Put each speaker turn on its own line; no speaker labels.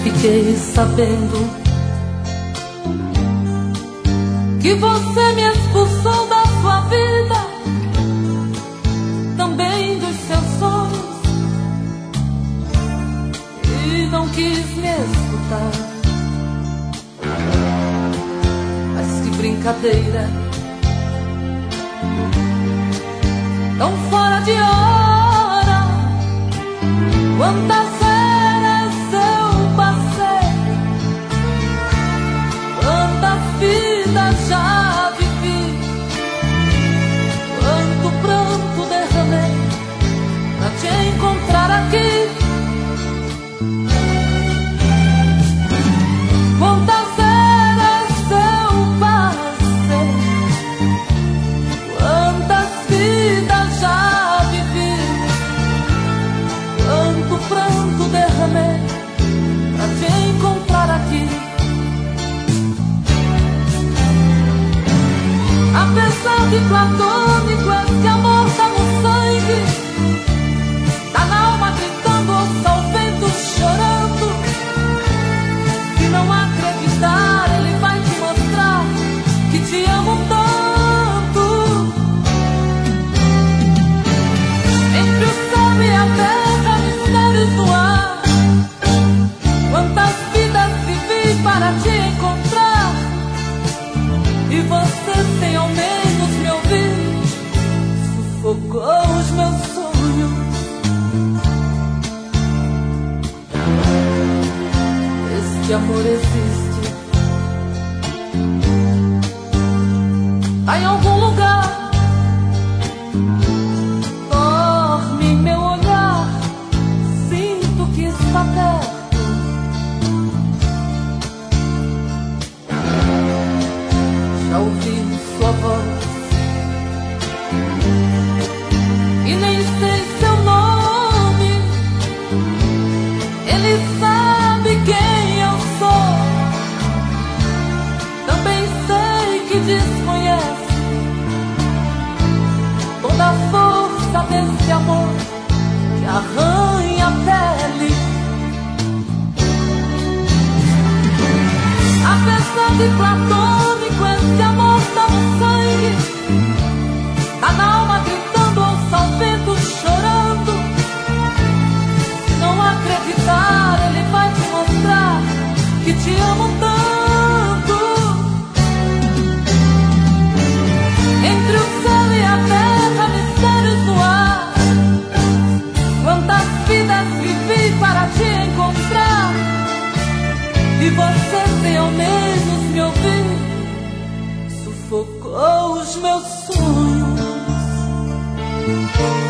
Fiquei sabendo que você me expulsou da sua vida, também dos seus sonhos, e não quis me escutar. Mas que brincadeira, tão fora de hora. Quantas eras eu passei, quantas vidas já vivi, quanto pranto derramei pra te encontrar aqui. Quantas eras eu passei, quantas vidas já vivi, quanto pranto derramei pra te encontrar aqui. Apesar de platônico, esse amor tá no sangue, tá na alma gritando, ouça o vento chorando. Se não acreditar, ele vai te mostrar que te amo tanto. Entre o céu e a terra, mistérios no ar. Quantas vidas vivi para te encontrar, e você sem ao menos me ouvir sufocou os meus sonhos. Este amor existe, tá em algum lugar. Dorme meu olhar, sinto que está perto. Já ouvi sua voz e nem sei seu nome. Ele sabe quem eu sou, também sei que desconhece toda a força desse amor que arranha a pele. Apesar de platônico, esse amor tá no sangue, tá na alma gritando, ouça o vento chorando. Se não acreditar, ele vai te mostrar que te amo tanto. Entre o céu e a terra, mistérios no ar. Quantas vidas vivi para te encontrar, e você sem ao menos me ouvir sufocou os meus sonhos.